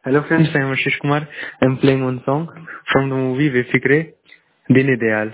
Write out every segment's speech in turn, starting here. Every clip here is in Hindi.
Hello friends, I am Ashish Kumar. I am playing one song from the movie Befikre, Dine Dayal.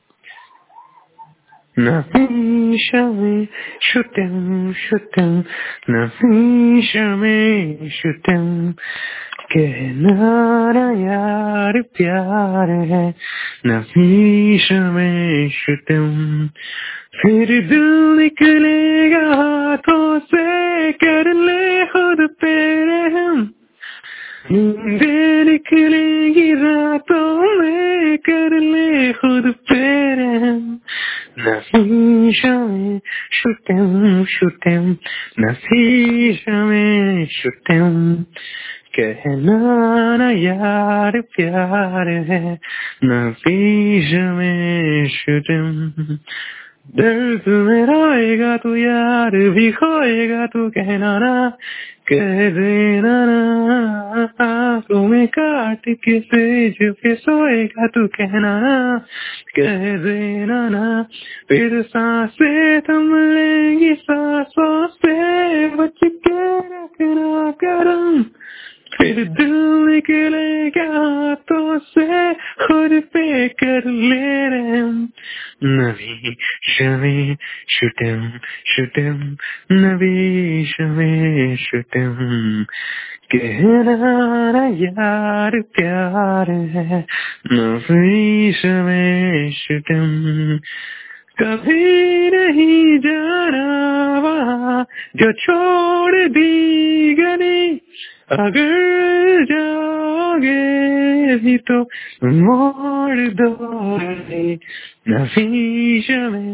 Nafisha mein shutem, nafisha mein shutem, कहना ना यार प्यार है, नफीशा में शुतम, फिर दिल निकलेगा हाथों से, कर ले खुद पे रहम, नींदें निकलेंगी रातों में, कर ले खुद पे रहम, नफीशा में शुतम, नफीशा में शुतम, कहना ना यार प्यार है, नफीशा में शुतम, दर्द में रोएगा तू यार भी खोएगा तू, कहना ना, कह देना ना, आंखों में काट के सेज पे सोएगा तू, कहना ना, कह देना ना, फिर सांसें थम लेंगी सांसों से, बच के रखना करम, फिर दिल निकलेगा हाथों से, खुद पे कर ले रहम, नबी शमे शुतम, नबी शमे शुतम, कहना ना यार प्यार है, नबी शमे शुतम, कभी नहीं जाना वहाँ जो छोड़ दी गली, अगर जाओगे भी तो मोड़ दो रे, नफीशा में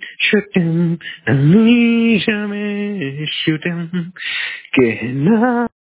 शुतम, नफीशा में शुतम, कहना